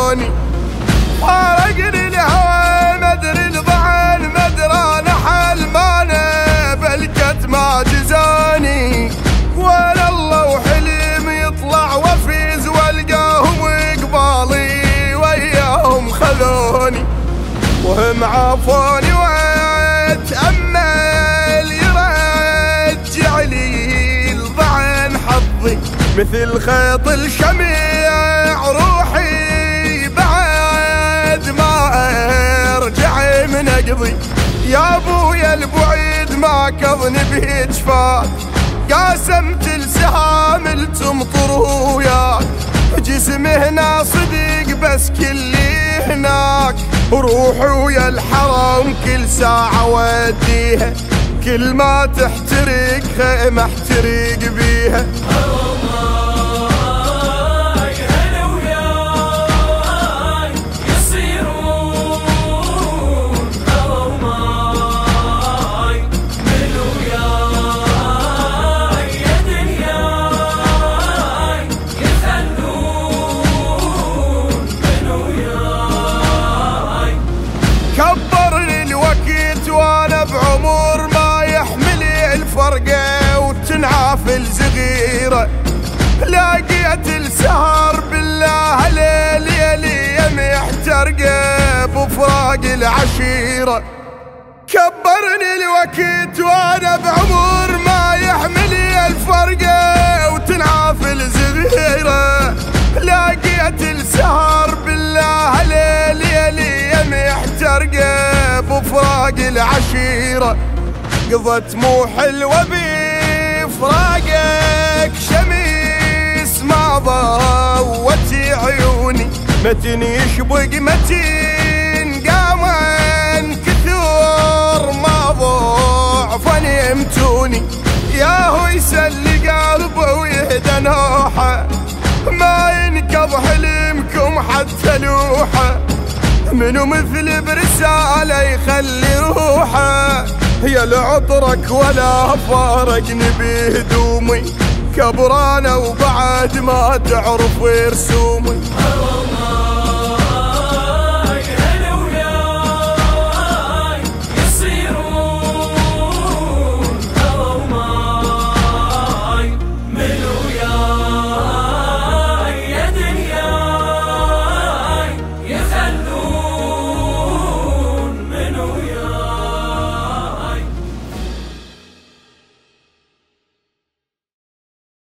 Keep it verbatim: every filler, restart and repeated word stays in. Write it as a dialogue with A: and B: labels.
A: خذوني. فارقني الهوى مدري الضعن مدرى نحل مانا بلكت ما جزاني. ولا الله وحليم يطلع وفيز والقاهم وقبالي وياهم خذوني. وهم عافوني واتأمل يرجع لي الضعن حظي مثل خيط الشميع روحي بعد ما ارجع من اقضي. يا ابويا البعيد ما كظني بجفاك قاسمت السهام تمطر وياك. جسمي هنا صديق بس كلي هناك وروحي ويا الحرام كل ساعة وديها. كل ما تحترق خيمة احترق بيها. كبرني الوقت وانا بعمر ما يحملي الفرقة وتنعافل صغيرة. لقيت السهر بالله ليلي لي محترقة بفراق العشيرة. كبرني الوقت وانا بعمر ما يحملي الفرقة وتنعافل صغيرة. لقيت السهر بالله ليلي لي محترقة بفراق العشيرة. قضت مو حلوة بفراقك شميس ما ضوت عيوني. متن يشبق متين قامن كثور ما ضعفا يمتوني. ياهو يسلي قلبه ويهدى نوحه ما ينكض حلمكم حتى لوحه. منو مثل برسالة يخلي روحه يا لعطرك ولا فارقني بهدومي. كبرانة وبعد ما تعرف رسومي.